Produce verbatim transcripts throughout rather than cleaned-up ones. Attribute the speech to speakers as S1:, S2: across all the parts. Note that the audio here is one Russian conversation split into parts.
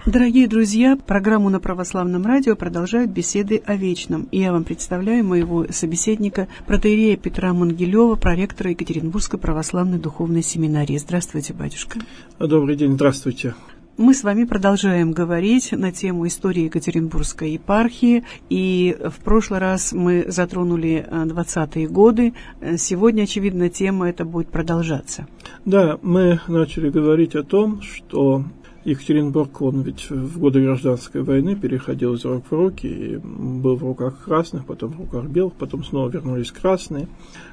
S1: Дорогие друзья, программу на Православном радио продолжают беседы о вечном. И я вам представляю моего собеседника, протоиерея Петра Мангелева, проректора Екатеринбургской православной духовной семинарии. Здравствуйте, батюшка.
S2: Добрый день, здравствуйте.
S1: Мы с вами продолжаем говорить на тему истории Екатеринбургской епархии. И в прошлый раз мы затронули двадцатые годы. Сегодня, очевидно, тема эта будет продолжаться.
S2: Да, мы начали говорить о том, что Екатеринбург, он ведь в годы гражданской войны переходил из рук в руки, и был в руках красных, потом в руках белых, потом снова вернулись красные,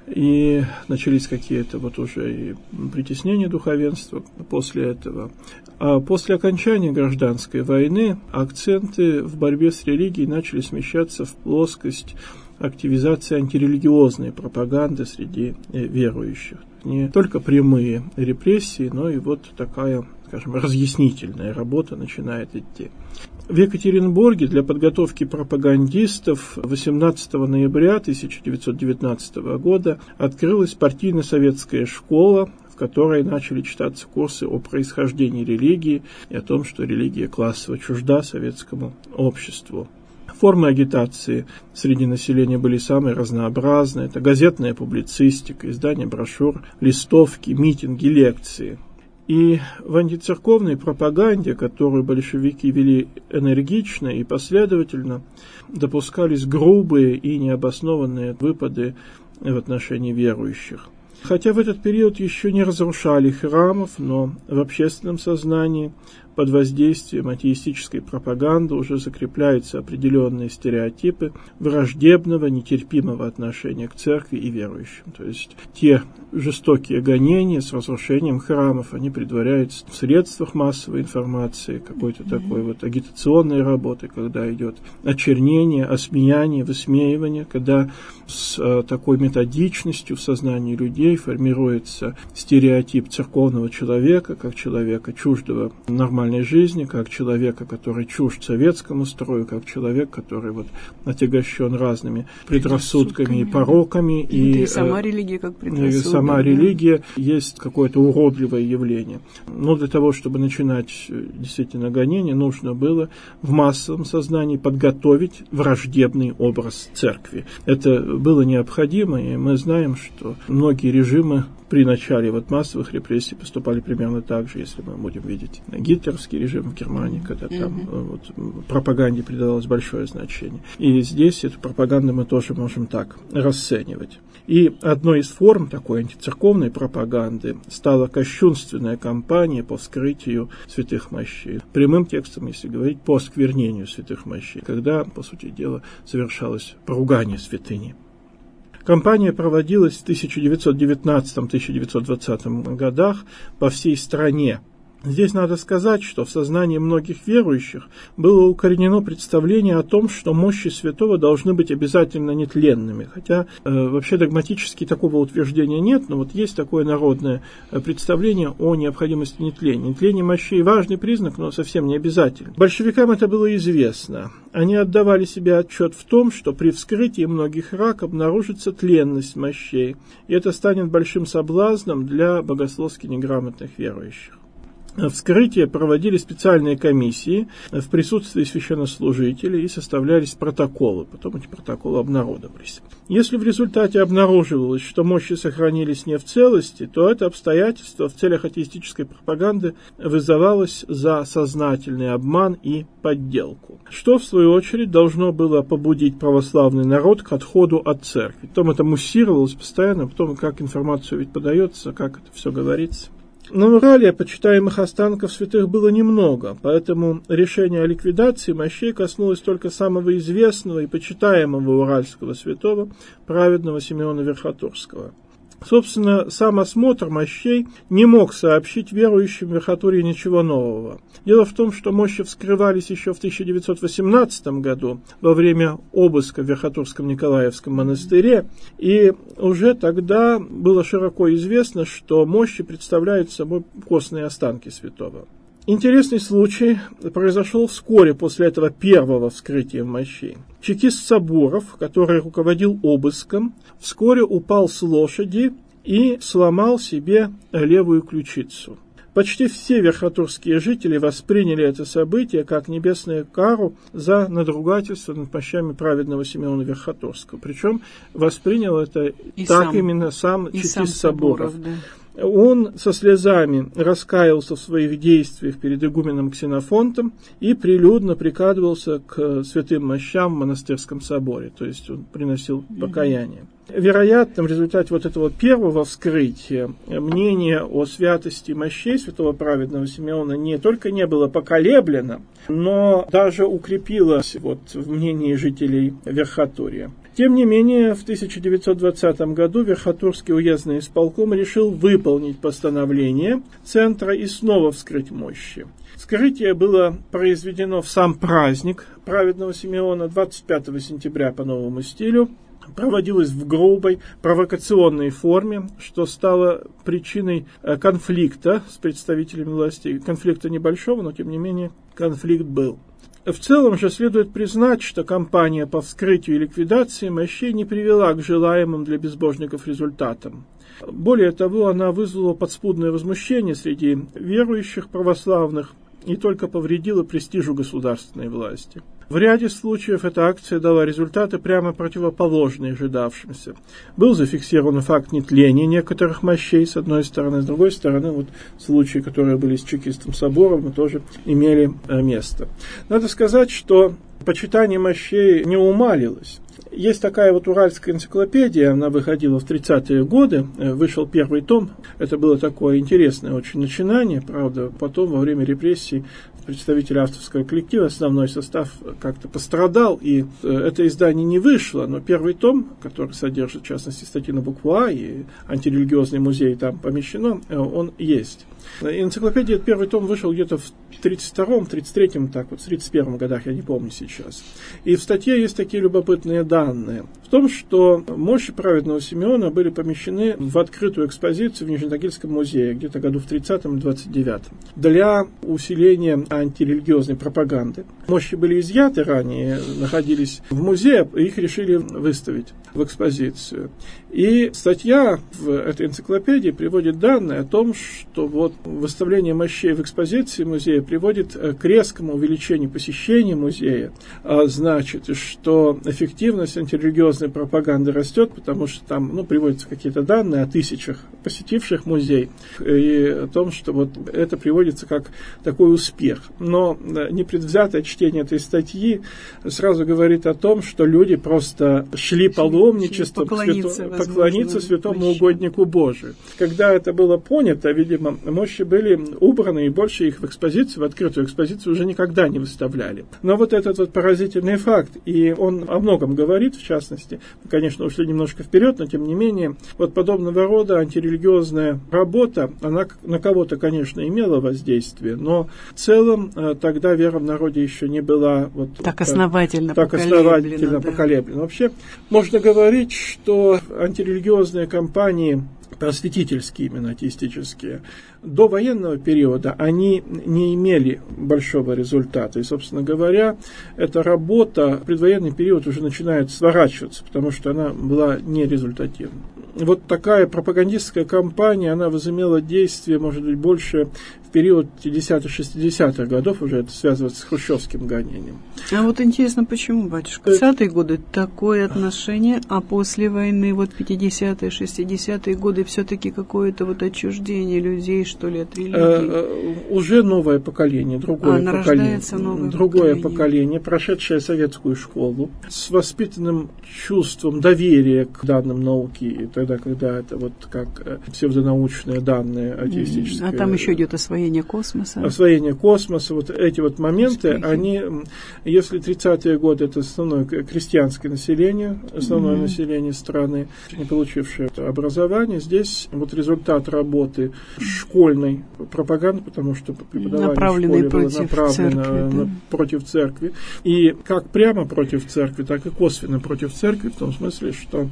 S2: и начались какие-то вот уже и притеснения духовенства после этого. А после окончания гражданской войны акценты в борьбе с религией начали смещаться в плоскость активизации антирелигиозной пропаганды среди верующих. Не только прямые репрессии, но и вот такая, скажем, разъяснительная работа начинает идти. В Екатеринбурге для подготовки пропагандистов восемнадцатого ноября тысяча девятьсот девятнадцатого года открылась партийно-советская школа, в которой начали читаться курсы о происхождении религии и о том, что религия классово чужда советскому обществу. Формы агитации среди населения были самые разнообразные. Это газетная публицистика, издание брошюр, листовки, митинги, лекции. И в антицерковной пропаганде, которую большевики вели энергично и последовательно, допускались грубые и необоснованные выпады в отношении верующих. Хотя в этот период еще не разрушали храмов, но в общественном сознании под воздействием атеистической пропаганды уже закрепляются определенные стереотипы враждебного, нетерпимого отношения к церкви и верующим. То есть те жестокие гонения с разрушением храмов, они предваряются в средствах массовой информации, какой-то mm-hmm. такой вот агитационной работы, когда идет очернение, осмеяние, высмеивание, когда с э, такой методичностью в сознании людей формируется стереотип церковного человека, как человека чуждого нормального жизни, как человека, который чужд советскому строю, как человек, который вот отягощен разными предрассудками и пороками. И,
S1: и сама религия как предрассудок.
S2: И сама да. религия есть какое-то уродливое явление. Но для того, чтобы начинать действительно гонение, нужно было в массовом сознании подготовить враждебный образ церкви. Это было необходимо, и мы знаем, что многие режимы при начале вот массовых репрессий поступали примерно так же, если мы будем видеть гитлеровский режим в Германии, когда там mm-hmm. вот, пропаганде придавалось большое значение. И здесь эту пропаганду мы тоже можем так расценивать. И одной из форм такой антицерковной пропаганды стала кощунственная кампания по вскрытию святых мощей. Прямым текстом, если говорить, по осквернению святых мощей, когда, по сути дела, совершалось поругание святыни. Кампания проводилась в тысяча девятьсот девятнадцатом — тысяча девятьсот двадцатом годах по всей стране. Здесь надо сказать, что в сознании многих верующих было укоренено представление о том, что мощи святого должны быть обязательно нетленными. Хотя э, вообще догматически такого утверждения нет, но вот есть такое народное представление о необходимости нетления. Нетление мощей – важный признак, но совсем не обязательно. Большевикам это было известно. Они отдавали себе отчет в том, что при вскрытии многих рак обнаружится тленность мощей, и это станет большим соблазном для богословски неграмотных верующих. Вскрытие проводили специальные комиссии в присутствии священнослужителей и составлялись протоколы. Потом эти протоколы обнародовались. Если в результате обнаруживалось, что мощи сохранились не в целости, то это обстоятельство в целях атеистической пропаганды вызывалось за сознательный обман и подделку, что, в свою очередь, должно было побудить православный народ к отходу от церкви. Потом это муссировалось постоянно, потом как информацию ведь подается, как это все говорится. На Урале почитаемых останков святых было немного, поэтому решение о ликвидации мощей коснулось только самого известного и почитаемого уральского святого, праведного Симеона Верхотурского. Собственно, сам осмотр мощей не мог сообщить верующим в Верхотурье ничего нового. Дело в том, что мощи вскрывались еще в тысяча девятьсот восемнадцатом году во время обыска в Верхотурском Николаевском монастыре, и уже тогда было широко известно, что мощи представляют собой костные останки святого. Интересный случай произошел вскоре после этого первого вскрытия мощей. Чекист Сабуров, который руководил обыском, вскоре упал с лошади и сломал себе левую ключицу. Почти все верхотурские жители восприняли это событие как небесную кару за надругательство над мощами праведного Симеона Верхотурского. Причем воспринял это и так сам, именно сам чекист Соборов. Да. Он со слезами раскаялся в своих действиях перед игуменом Ксенофонтом и прилюдно прикладывался к святым мощам в монастырском соборе, то есть он приносил покаяние. Вероятно, в результате вот этого первого вскрытия мнение о святости мощей святого праведного Симеона не только не было поколеблено, но даже укрепилось вот в мнении жителей Верхотурья. Тем не менее, в тысяча девятьсот двадцатом году Верхотурский уездный исполком решил выполнить постановление центра и снова вскрыть мощи. Вскрытие было произведено в сам праздник праведного Симеона двадцать пятого сентября по новому стилю. Проводилось в грубой, провокационной форме, что стало причиной конфликта с представителями власти. Конфликта небольшого, но тем не менее конфликт был. В целом же следует признать, что кампания по вскрытию и ликвидации мощей не привела к желаемым для безбожников результатам. Более того, она вызвала подспудное возмущение среди верующих православных и только повредила престижу государственной власти. В ряде случаев эта акция дала результаты прямо противоположные ожидавшимся. Был зафиксирован факт нетления некоторых мощей, с одной стороны, с другой стороны, вот случаи, которые были с чекистом Соборовым, тоже имели место. Надо сказать, что почитание мощей не умалилось. Есть такая вот уральская энциклопедия, она выходила в тридцатые годы, вышел первый том. Это было такое интересное очень начинание, правда, потом во время репрессий представители авторского коллектива, основной состав как-то пострадал, и это издание не вышло, но первый том, который содержит, в частности, статьи на букву А, и антирелигиозный музей там помещено, он есть. Энциклопедия, первый том вышел где-то в тридцать втором, тридцать третьем, так вот, в тридцать первом годах, я не помню сейчас. И в статье есть такие любопытные данные. В том, что мощи праведного Симеона были помещены в открытую экспозицию в Нижнетагильском музее, где-то году в тридцатом и двадцать девятом, для усиления антирелигиозной пропаганды. Мощи были изъяты ранее, находились в музее, их решили выставить в экспозицию. И статья в этой энциклопедии приводит данные о том, что вот выставление мощей в экспозиции музея приводит к резкому увеличению посещения музея. А значит, что эффективность антирелигиозной пропаганды растет, потому что там ну, приводятся какие-то данные о тысячах посетивших музей, и о том, что вот это приводится как такой успех. Но непредвзятое чтение этой статьи сразу говорит о том, что люди просто шли паломничеством поклониться, свято, поклониться святому мощи. Угоднику Божию. Когда это было понято, видимо, мощи были убраны, и больше их в экспозицию, в открытую экспозицию уже никогда не выставляли. Но вот этот вот поразительный факт, и он о многом говорит, в частности, мы, конечно, ушли немножко вперед, но тем не менее, вот подобного рода антирелигиозная работа, она на кого-то, конечно, имела воздействие, но в целом тогда вера в народе еще не была вот
S1: так основательно
S2: так
S1: поколеблена.
S2: Основательно
S1: да.
S2: поколеблена. Вообще, можно говорить, что антирелигиозные кампании, просветительские именно, атеистические, до военного периода они не имели большого результата. И, собственно говоря, эта работа в предвоенный период уже начинает сворачиваться, потому что она была нерезультативна. Вот такая пропагандистская кампания, она возымела действие, может быть, больше в период пятидесятых-шестидесятых годов, уже это связывается с хрущевским гонением.
S1: А вот интересно, почему, батюшка? тридцатые годы такое отношение, а после войны, вот пятидесятые, шестидесятые годы, все-таки какое-то вот отчуждение людей, что ли, от религии?
S2: Э, уже новое поколение, другое
S1: а,
S2: поколение,
S1: новое
S2: другое
S1: поколение.
S2: поколение, прошедшее советскую школу, с воспитанным чувством доверия к данным науки, и тогда, когда это вот как псевдонаучные данные атеистические.
S1: А там еще идет освоение космоса.
S2: Освоение космоса, вот эти вот моменты, Успехи. Они, если тридцатые годы это основное крестьянское население, основное mm-hmm. население страны, не получившее образование, здесь вот результат работы школьной пропаганды, потому что преподавание в школе было направлено церкви, да? против церкви, и как прямо против церкви, так и косвенно против церкви, в том смысле, что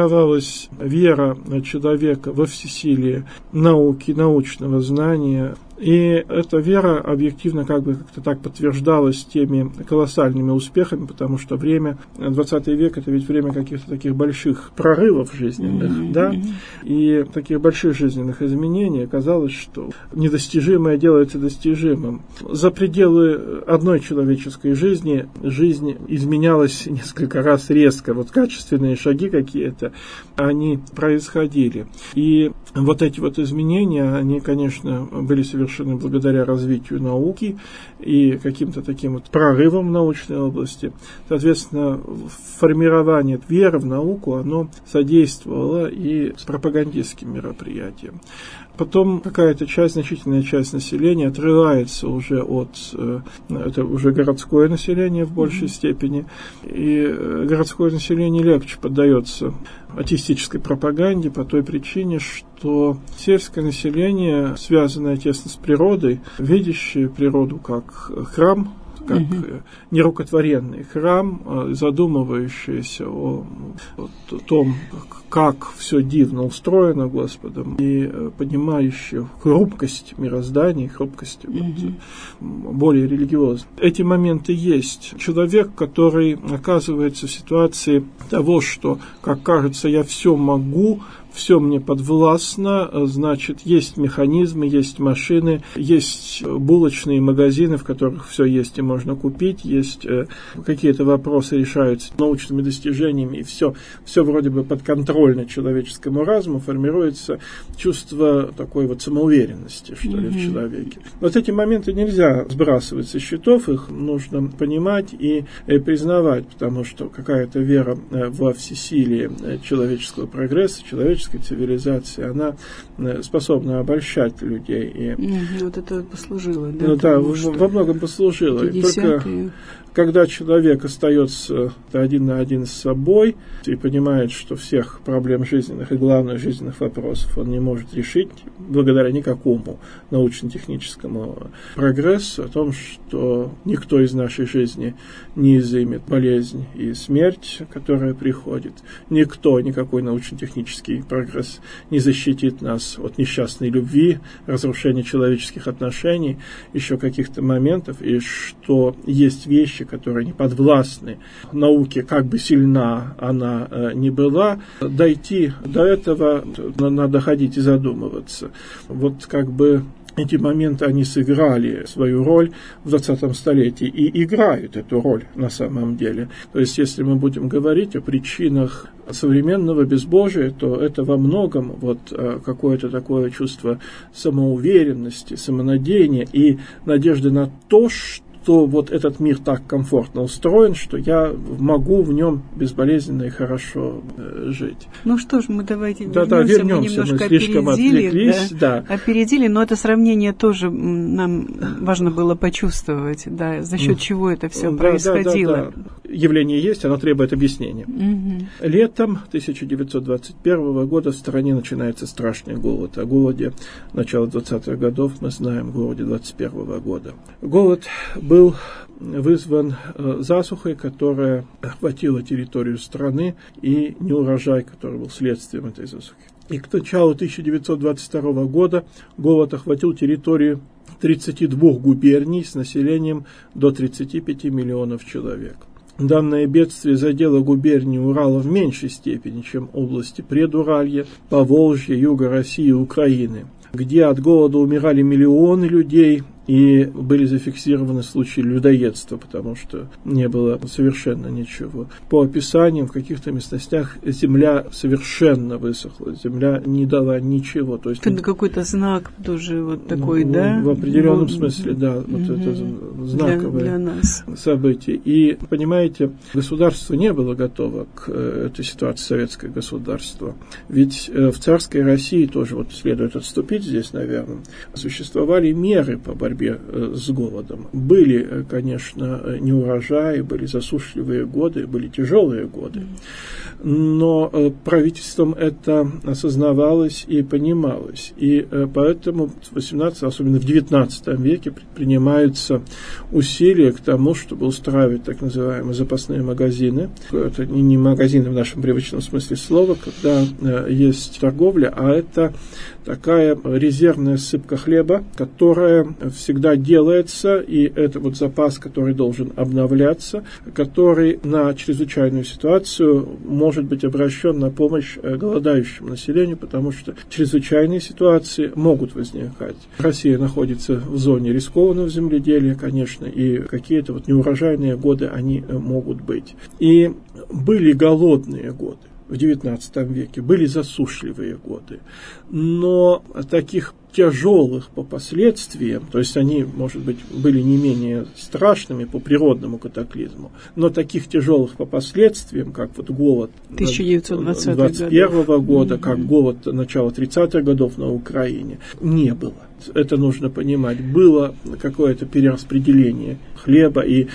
S2: формировалась вера человека во всесилие науки, научного знания, И эта вера объективно как бы как-то так подтверждалась теми колоссальными успехами, потому что время, двадцатый век, это ведь время каких-то таких больших прорывов жизненных, mm-hmm. да, и таких больших жизненных изменений. Оказалось, что недостижимое делается достижимым. За пределы одной человеческой жизни жизнь изменялась несколько раз резко. Вот качественные шаги какие-то, они происходили. И вот эти вот изменения, они, конечно, были совершены благодаря развитию науки и каким-то таким вот прорывам в научной области. Соответственно, формирование веры в науку, оно содействовало и с пропагандистским мероприятием. Потом какая-то часть, значительная часть населения отрывается уже от, это уже городское население в большей mm-hmm. степени, и городское население легче поддается атеистической пропаганде по той причине, что сельское население, связанное тесно с природой, видящее природу как храм, как uh-huh. нерукотворенный храм, задумывающийся о, о том, как все дивно устроено Господом, и понимающий хрупкость мироздания, хрупкость uh-huh. вот, более религиозной. Эти моменты есть. Человек, который оказывается в ситуации того, что, как кажется, я все могу, все мне подвластно, значит, есть механизмы, есть машины, есть булочные магазины, в которых все есть и можно купить, есть какие-то вопросы решаются научными достижениями, и все, все вроде бы подконтрольно человеческому разуму, формируется чувство такой вот самоуверенности, что ли, mm-hmm. в человеке. Вот эти моменты нельзя сбрасывать со счетов, их нужно понимать и признавать, потому что какая-то вера во всесилие человеческого прогресса, человеческого цивилизации, она способна обольщать людей. И,
S1: mm-hmm. вот это послужило, да?
S2: Ну да, во многом послужило. И только когда человек остается один на один с собой и понимает, что всех проблем жизненных и главных жизненных вопросов он не может решить благодаря никакому научно-техническому прогрессу, о том, что никто из нашей жизни не изымет болезнь и смерть, которая приходит, никто, никакой научно-технический прогресс не защитит нас от несчастной любви, разрушения человеческих отношений, еще каких-то моментов, и что есть вещи, которые не подвластны науке, как бы сильна она э, ни была, дойти до этого надо ходить и задумываться. Вот как бы эти моменты, они сыграли свою роль в двадцатом столетии и играют эту роль на самом деле. То есть, если мы будем говорить о причинах современного безбожия, то это во многом вот какое-то такое чувство самоуверенности, самонадеяния и надежды на то, что то вот этот мир так комфортно устроен, что я могу в нем безболезненно и хорошо э, жить.
S1: Ну что ж, мы давайте
S2: да,
S1: вернемся.
S2: Да, вернемся.
S1: Мы немножко
S2: мы слишком
S1: опередили,
S2: отвлеклись.
S1: Да,
S2: да.
S1: Опередили, но это сравнение тоже нам важно было почувствовать, да, за счет чего это все
S2: да,
S1: происходило.
S2: Да, да, да. Явление есть, оно требует объяснения.
S1: Угу.
S2: Летом тысяча девятьсот двадцать первого года в стране начинается страшный голод. О голоде начала двадцатых годов мы знаем, в голоде двадцать первого года. Голод был вызван засухой, которая охватила территорию страны, и неурожай, который был следствием этой засухи. И к началу тысяча девятьсот двадцать второго года голод охватил территорию тридцати двух губерний с населением до тридцати пяти миллионов человек. Данное бедствие задело губернии Урала в меньшей степени, чем области Предуралья, Поволжья, Юга России и Украины, где от голода умирали миллионы людей, и были зафиксированы случаи людоедства, потому что не было совершенно ничего. По описаниям, в каких-то местностях земля совершенно высохла, земля не дала ничего. То есть,
S1: это какой-то знак тоже вот такой, ну, да?
S2: В определенном вот, смысле, да, вот угу. это знаковое для, для нас. событие. И, понимаете, государство не было готово к этой ситуации, советское государство. Ведь в царской России тоже, вот следует отступить здесь, наверное, существовали меры по борьбе борьбе с голодом. Были, конечно, неурожаи, были засушливые годы, были тяжелые годы, но правительством это осознавалось и понималось. И поэтому в восемнадцатом, особенно в девятнадцатом веке предпринимаются усилия к тому, чтобы устраивать так называемые запасные магазины. Это не магазины в нашем привычном смысле слова, когда есть торговля, а это такая резервная сыпка хлеба, которая всегда делается, и это вот запас, который должен обновляться, который на чрезвычайную ситуацию может быть обращен на помощь голодающему населению, потому что чрезвычайные ситуации могут возникать. Россия находится в зоне рискованного земледелия, конечно, и какие-то вот неурожайные годы они могут быть. И были голодные годы в девятнадцатом веке, были засушливые годы, но таких тяжелых по последствиям, то есть они, может быть, были не менее страшными по природному катаклизму, но таких тяжелых по последствиям, как вот голод
S1: тысяча девятьсот
S2: двадцать первого года, mm-hmm. как голод начала тридцатых годов на Украине, не было. Это нужно понимать. Было какое-то перераспределение хлеба, и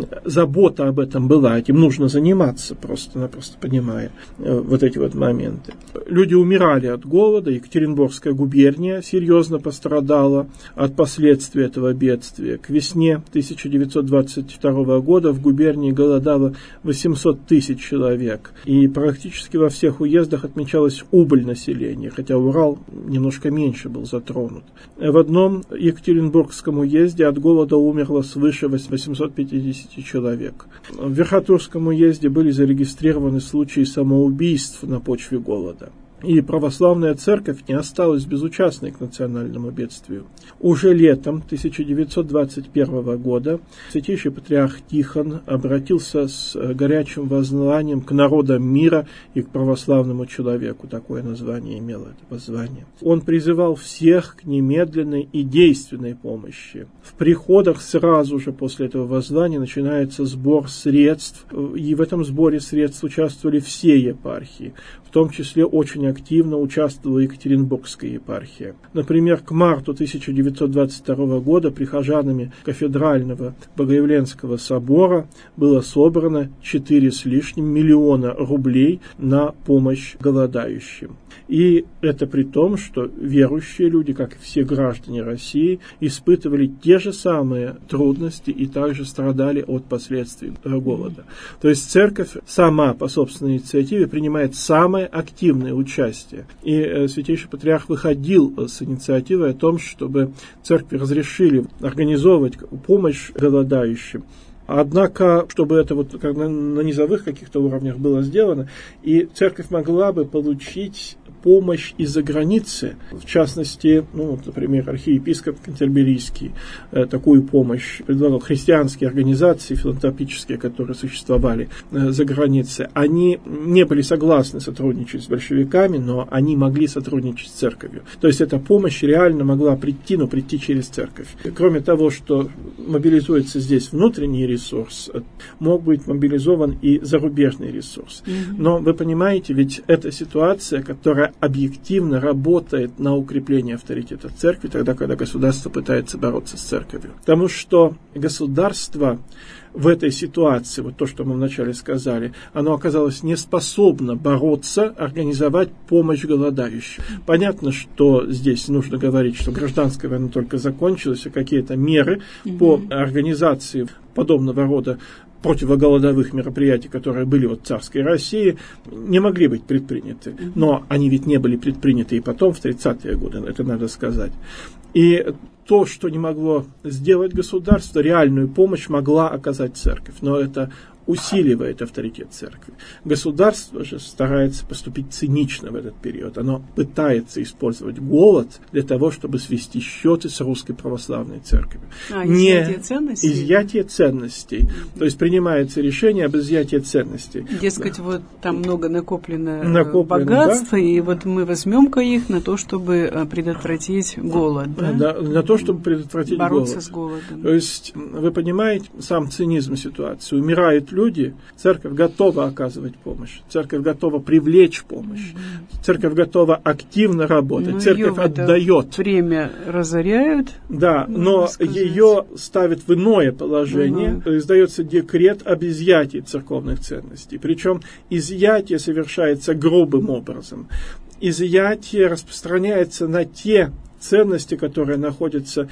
S2: забота об этом была. Этим нужно заниматься, просто-напросто понимая вот эти вот моменты. Люди умирали от голода. Екатеринбургская губерния серьезно пострадала от последствий этого бедствия. К весне тысяча девятьсот двадцать второго года в губернии голодало восемьсот тысяч человек. И практически во всех уездах отмечалась убыль населения, хотя Урал немножко меньше был затронут. В одном Екатеринбургском уезде от голода умерло свыше восемьсот пятьдесят человек. В Верхотурском уезде были зарегистрированы случаи самоубийств на почве голода. И православная церковь не осталась безучастной к национальному бедствию. Уже летом тысяча девятьсот двадцать первого года святейший патриарх Тихон обратился с горячим воззванием к народам мира и к православному человеку. Такое название имело это воззвание. Он призывал всех к немедленной и действенной помощи. В приходах сразу же после этого воззвания начинается сбор средств, и в этом сборе средств участвовали все епархии. В том числе очень активно участвовала Екатеринбургская епархия. Например, к марту тысяча девятьсот двадцать второго года прихожанами кафедрального Богоявленского собора было собрано четыре с лишним миллиона рублей на помощь голодающим. И это при том, что верующие люди, как и все граждане России, испытывали те же самые трудности и также страдали от последствий голода. То есть церковь сама по собственной инициативе принимает самое активное участие. И э, святейший патриарх выходил с инициативой о том, чтобы церкви разрешили организовывать помощь голодающим. Однако, чтобы это вот как на, на низовых каких-то уровнях было сделано, и церковь могла бы получить помощь из-за границы, в частности, ну, вот, например, архиепископ Кантерберийский э, такую помощь предлагал. Христианские организации филантропические, которые существовали э, за границей, они не были согласны сотрудничать с большевиками, но они могли сотрудничать с церковью. То есть эта помощь реально могла прийти, но прийти через церковь. Кроме того, что мобилизуется здесь внутренний ресурс, мог быть мобилизован и зарубежный ресурс. Mm-hmm. Но вы понимаете, ведь это ситуация, которая объективно работает на укрепление авторитета церкви, тогда, когда государство пытается бороться с церковью. Потому что государство в этой ситуации, вот то, что мы вначале сказали, оно оказалось не способно бороться, организовать помощь голодающим. Понятно, что здесь нужно говорить, что гражданская война только закончилась, и какие-то меры mm-hmm. по организации подобного рода противоголодовых мероприятий, которые были вот в царской России, не могли быть предприняты. Но они ведь не были предприняты и потом, в тридцатые годы, это надо сказать. И то, что не могло сделать государство, реальную помощь могла оказать церковь. Но это усиливает авторитет церкви. Государство же старается поступить цинично в этот период. Оно пытается использовать голод для того, чтобы свести счеты с русской православной церковью.
S1: А, изъятие Не ценностей?
S2: Изъятие ценностей. Mm-hmm. То есть принимается решение об изъятии ценностей.
S1: Дескать, да. вот там много накоплено, накоплено богатства, да? И вот мы возьмем-ка их на то, чтобы предотвратить голод. Да?
S2: Да, на то, чтобы предотвратить
S1: Бороться
S2: голод.
S1: с голодом.
S2: То есть, вы понимаете, сам цинизм ситуации. Умирают люди, люди, церковь готова оказывать помощь, церковь готова привлечь помощь, mm-hmm. церковь готова активно работать, ну, церковь отдает.
S1: Время разоряют.
S2: Да, но ее ставит в иное положение, mm-hmm. издается декрет об изъятии церковных ценностей. Причем изъятие совершается грубым образом. Изъятие распространяется на те ценности, которые находятся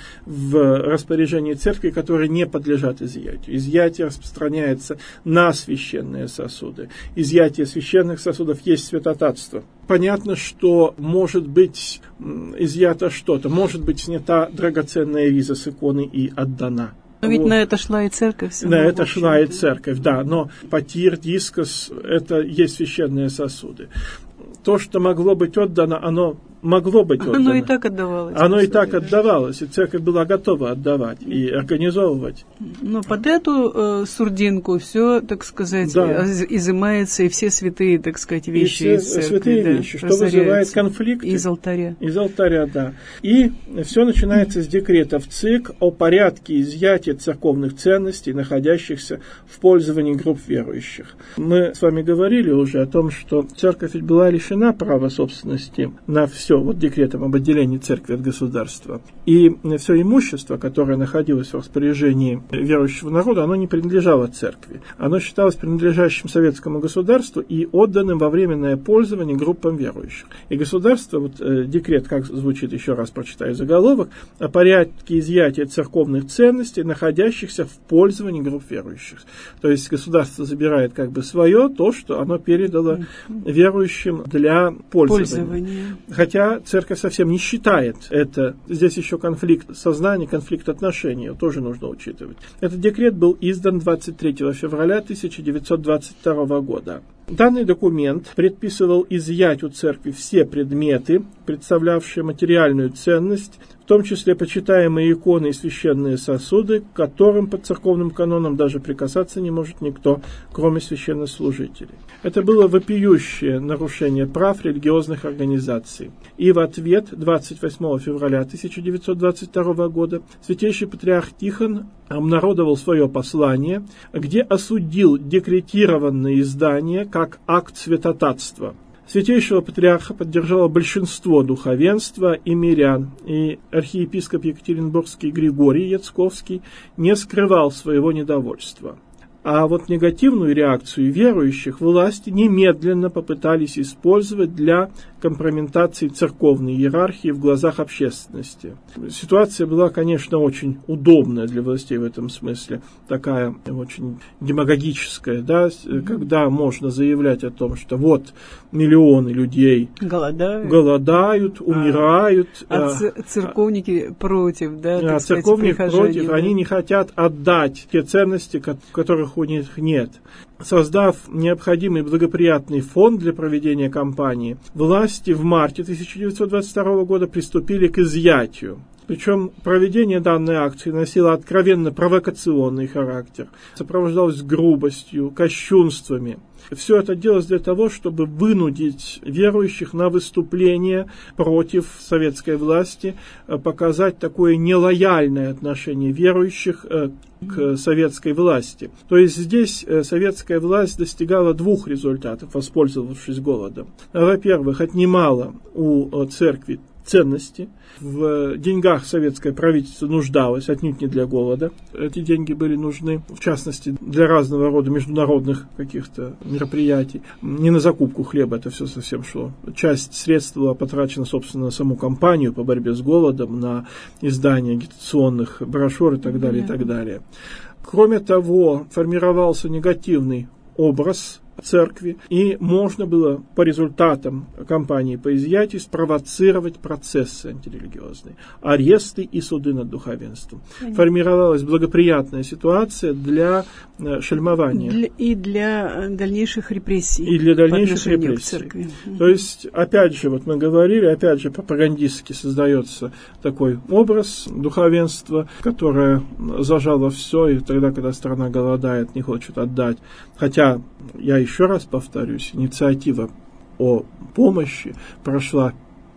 S2: в распоряжении церкви, которые не подлежат изъятию. Изъятие распространяется на священные сосуды. Изъятие священных сосудов есть святотатство. Понятно, что может быть изъято что-то, может быть снята драгоценная риза с иконы и отдана.
S1: Но ведь вот. На это шла и церковь.
S2: На это шла и церковь, да. Но потир, дискос – это есть священные сосуды. То, что могло быть отдано, оно могло быть отдано.
S1: Оно и так отдавалось.
S2: Оно и так отдавалось, и церковь была готова отдавать и организовывать.
S1: Но под эту э, сурдинку все, так сказать, да. изымается, и все святые, так сказать, вещи
S2: и все
S1: из церкви.
S2: Святые да, вещи, что вызывает конфликт.
S1: Из алтаря.
S2: Из алтаря, да. И все начинается с декрета в ЦИК о порядке изъятия церковных ценностей, находящихся в пользовании групп верующих. Мы с вами говорили уже о том, что церковь ведь была лишена права собственности на все. Все, вот декретом об отделении церкви от государства. И все имущество, которое находилось в распоряжении верующего народа, оно не принадлежало церкви. Оно считалось принадлежащим советскому государству и отданным во временное пользование группам верующих. И государство, вот э, декрет, как звучит, еще раз прочитаю заголовок, о порядке изъятия церковных ценностей, находящихся в пользовании групп верующих. То есть государство забирает как бы свое, то, что оно передало верующим для пользования. пользования. Хотя церковь совсем не считает это. Здесь еще конфликт сознания, конфликт отношений. Тоже нужно учитывать. Этот декрет был издан двадцать третьего февраля тысяча девятьсот двадцать второго года. Данный документ предписывал изъять у церкви все предметы, представлявшие материальную ценность, в том числе почитаемые иконы и священные сосуды, к которым по церковным канонам даже прикасаться не может никто, кроме священнослужителей. Это было вопиющее нарушение прав религиозных организаций. И в ответ двадцать восьмого февраля тысяча девятьсот двадцать второго года святейший патриарх Тихон обнародовал свое послание, где осудил декретированное издание как акт святотатства. Святейшего патриарха поддержало большинство духовенства и мирян, и архиепископ Екатеринбургский Григорий Яцковский не скрывал своего недовольства. А вот негативную реакцию верующих власти немедленно попытались использовать для компрометации церковной иерархии в глазах общественности. Ситуация была, конечно, очень удобная для властей в этом смысле, такая очень демагогическая, да, mm-hmm. когда можно заявлять о том, что вот миллионы людей
S1: голодают,
S2: голодают умирают.
S1: А, а церковники против, да,
S2: а церковники против, да? Они не хотят отдать те ценности, которых у них нет. Создав необходимый благоприятный фон для проведения кампании, власти в марте тысяча девятьсот двадцать второго года приступили к изъятию. Причем проведение данной акции носило откровенно провокационный характер, сопровождалось грубостью, кощунствами. Все это делалось для того, чтобы вынудить верующих на выступление против советской власти, показать такое нелояльное отношение верующих к советской власти. То есть здесь советская власть достигала двух результатов, воспользовавшись голодом. Во-первых, отнимала у церкви ценности. В деньгах советское правительство нуждалось, отнюдь не для голода. Эти деньги были нужны, в частности, для разного рода международных каких-то мероприятий. Не на закупку хлеба это все совсем шло. Часть средств была потрачена, собственно, на саму кампанию по борьбе с голодом, на издание агитационных брошюр и так далее, и так далее. Кроме того, формировался негативный образ церкви, и можно было по результатам кампании по изъятию спровоцировать процессы антирелигиозные, аресты и суды над духовенством. Понятно. Формировалась благоприятная ситуация для шельмования. Для,
S1: и для дальнейших репрессий.
S2: И для дальнейших репрессий. То есть, опять же, вот мы говорили, опять же, пропагандистски создается такой образ духовенства, которое зажало все, и тогда, когда страна голодает, не хочет отдать. Хотя, я еще раз повторюсь, инициатива о помощи прошла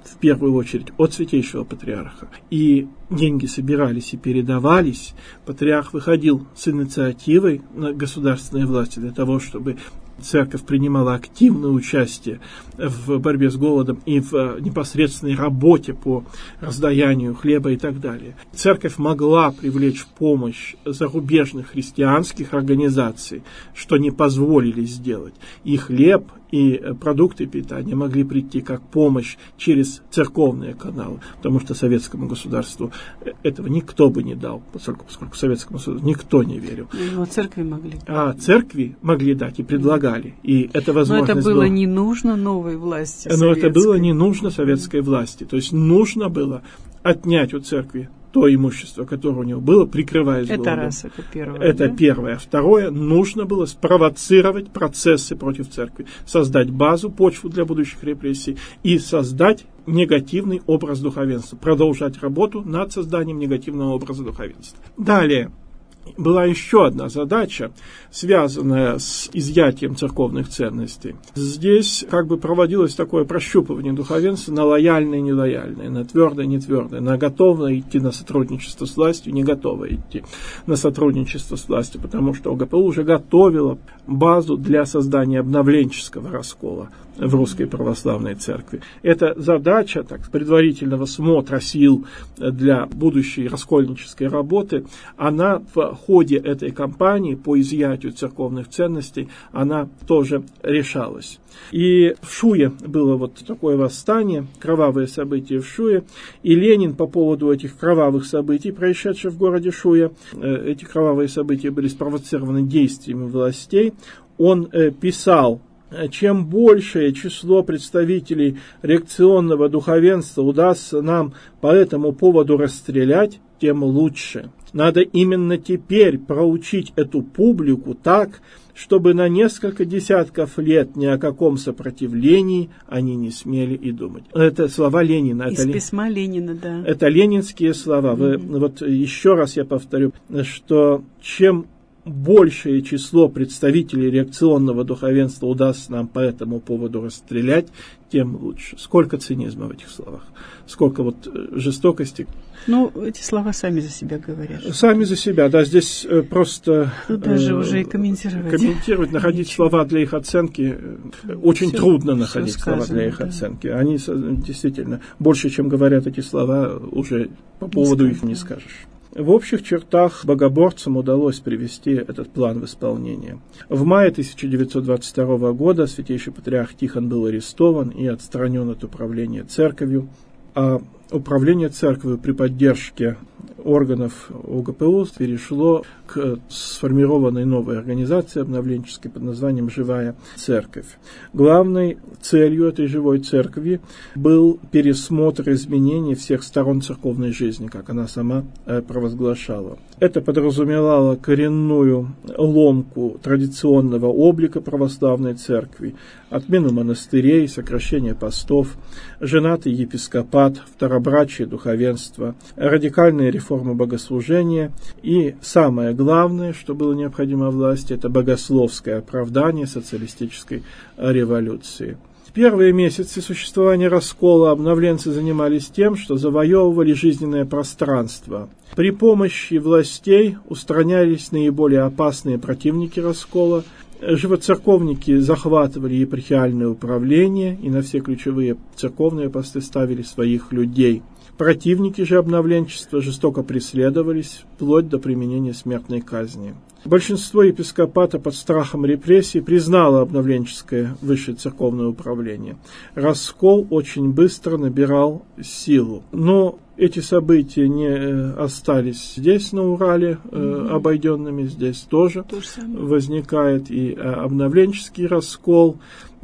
S2: в первую очередь от Святейшего Патриарха. И деньги собирались и передавались. Патриарх выходил с инициативой на государственные власти для того, чтобы церковь принимала активное участие в борьбе с голодом и в непосредственной работе по раздаянию хлеба и так далее. Церковь могла привлечь в помощь зарубежных христианских организаций, что не позволили сделать. И хлеб, и продукты питания могли прийти как помощь через церковные каналы, потому что советскому государству этого никто бы не дал, поскольку, поскольку советскому государству никто не верил.
S1: Но церкви могли.
S2: А церкви могли дать и предлагали. И это возможность
S1: Но это было
S2: была...
S1: не нужно новой власти
S2: Но
S1: советской.
S2: это было не нужно советской власти. То есть нужно было отнять у церкви то имущество, которое у него было, прикрываясь
S1: это
S2: голодом.
S1: раз, это первое.
S2: Это
S1: да?
S2: первое. Второе, нужно было спровоцировать процессы против церкви, создать базу, почву для будущих репрессий и создать негативный образ духовенства, продолжать работу над созданием негативного образа духовенства. Далее. Была еще одна задача, связанная с изъятием церковных ценностей. Здесь как бы проводилось такое прощупывание духовенства на лояльное и нелояльное, на твердое и нетвердое, на готовое идти на сотрудничество с властью, не готовое идти на сотрудничество с властью, потому что ОГПУ уже готовила базу для создания обновленческого раскола в Русской Православной Церкви. Эта задача так, предварительного смотра сил для будущей раскольнической работы, она в ходе этой кампании по изъятию церковных ценностей, она тоже решалась. И в Шуе было вот такое восстание, кровавые события в Шуе, и Ленин по поводу этих кровавых событий, происшедших в городе Шуе, эти кровавые события были спровоцированы действиями властей, он писал: чем большее число представителей реакционного духовенства удастся нам по этому поводу расстрелять, тем лучше. Надо именно теперь проучить эту публику так, чтобы на несколько десятков лет ни о каком сопротивлении они не смели и думать. Это слова Ленина.
S1: Из
S2: это
S1: письма Ленина, да.
S2: Это ленинские слова. Вы, mm-hmm. Вот еще раз я повторю, что чем большее число представителей реакционного духовенства удастся нам по этому поводу расстрелять, тем лучше. Сколько цинизма в этих словах, сколько вот жестокости.
S1: Ну, эти слова сами за себя говорят.
S2: Сами за себя, да, здесь просто...
S1: Тут даже э, уже и комментировать.
S2: Комментировать, находить Ничего. слова для их оценки, очень все, трудно находить сказано, слова для их да. оценки. Они действительно, больше, чем говорят эти слова, уже по поводу не их не скажешь. В общих чертах богоборцам удалось привести этот план в исполнение. В мае тысяча девятьсот двадцать второго года святейший патриарх Тихон был арестован и отстранен от управления церковью, а управление церковью при поддержке органов ОГПУ перешло к сформированной новой организации обновленческой под названием «Живая Церковь». Главной целью этой живой церкви был пересмотр изменений всех сторон церковной жизни, как она сама провозглашала. Это подразумевало коренную ломку традиционного облика православной церкви, отмену монастырей, сокращение постов, женатый епископат, второбрачие духовенства, радикальные реформы богослужения и, самое главное, что было необходимо власти, это богословское оправдание социалистической революции. В первые месяцы существования раскола обновленцы занимались тем, что завоевывали жизненное пространство. При помощи властей устранялись наиболее опасные противники раскола. Живоцерковники захватывали епархиальное управление и на все ключевые церковные посты ставили своих людей. Противники же обновленчества жестоко преследовались, вплоть до применения смертной казни. Большинство епископата под страхом репрессий признало обновленческое высшее церковное управление. Раскол очень быстро набирал силу. Но эти события не остались здесь, на Урале, mm-hmm. обойденными. Здесь тоже То возникает и обновленческий раскол,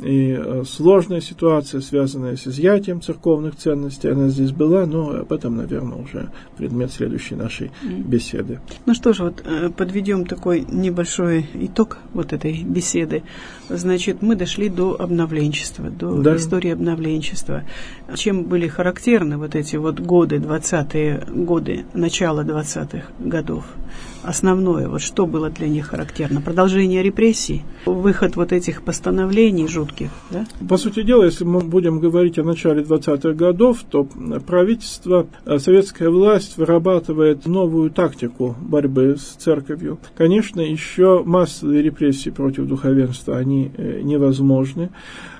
S2: и сложная ситуация, связанная с изъятием церковных ценностей. Она здесь была, но об этом, наверное, уже предмет следующей нашей mm. беседы.
S1: Ну что ж, вот подведем такой небольшой итог вот этой беседы. Значит, мы дошли до обновленчества, до да. истории обновленчества. Чем были характерны вот эти вот годы, двадцатые годы, начало двадцатых годов? Основное, вот что было для них характерно? Продолжение репрессий, выход вот этих постановлений жутких, коротких, да?
S2: По сути дела, если мы будем говорить о начале двадцатых годов, то правительство, советская власть вырабатывает новую тактику борьбы с церковью. Конечно, еще массовые репрессии против духовенства, они невозможны.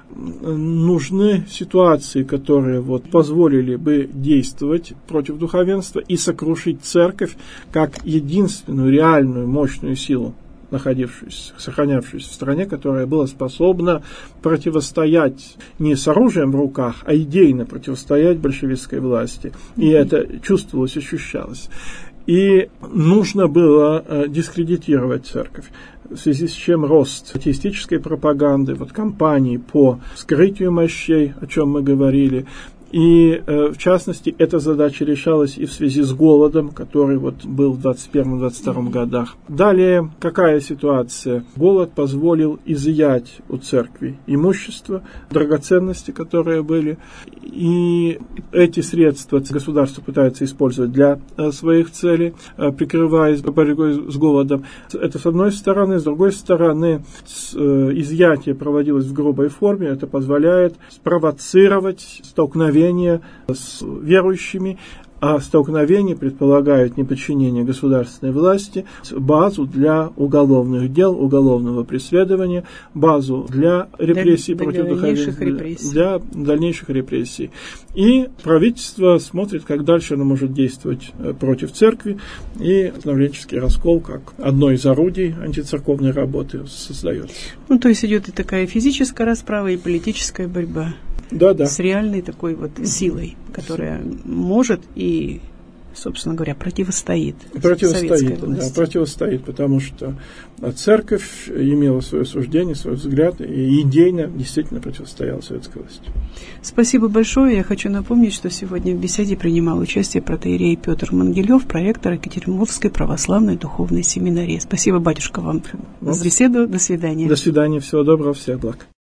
S2: Нужны ситуации, которые вот позволили бы действовать против духовенства и сокрушить церковь как единственную реальную мощную силу, находившуюся, сохранявшуюся в стране, которая была способна противостоять не с оружием в руках, а идейно противостоять большевистской власти. И это чувствовалось, ощущалось. И нужно было дискредитировать церковь, в связи с чем рост атеистической пропаганды, вот кампании по скрытию мощей, о чем мы говорили. И, в частности, эта задача решалась и в связи с голодом, который вот был в двадцать первом — двадцать втором годах. Далее, какая ситуация? Голод позволил изъять у церкви имущество, драгоценности, которые были, и эти средства государство пытается использовать для своих целей, прикрываясь борьбой с голодом. Это с одной стороны. С другой стороны, изъятие проводилось в грубой форме, это позволяет спровоцировать столкновение с верующими, а столкновения предполагают неподчинение государственной власти, базу для уголовных дел, уголовного преследования, базу для репрессий для, против духовенства, для дальнейших репрессий. И правительство смотрит, как дальше оно может действовать против церкви, и становленческий раскол, как одно из орудий антицерковной работы, создается.
S1: Ну, то есть идет и такая физическая расправа, и политическая борьба.
S2: Да, да.
S1: С реальной такой вот силой, которая может и, собственно говоря, противостоит.
S2: Противостоит, да, противостоит, потому что церковь имела свое суждение, свой взгляд, и идейно действительно противостояла советской власти.
S1: Спасибо большое. Я хочу напомнить, что сегодня в беседе принимал участие протоиерей Петр Мангелев, проектор Екатеринбургской православной духовной семинарии. Спасибо, батюшка, вам за беседу. До свидания.
S2: До свидания. Всего доброго. Всех благ.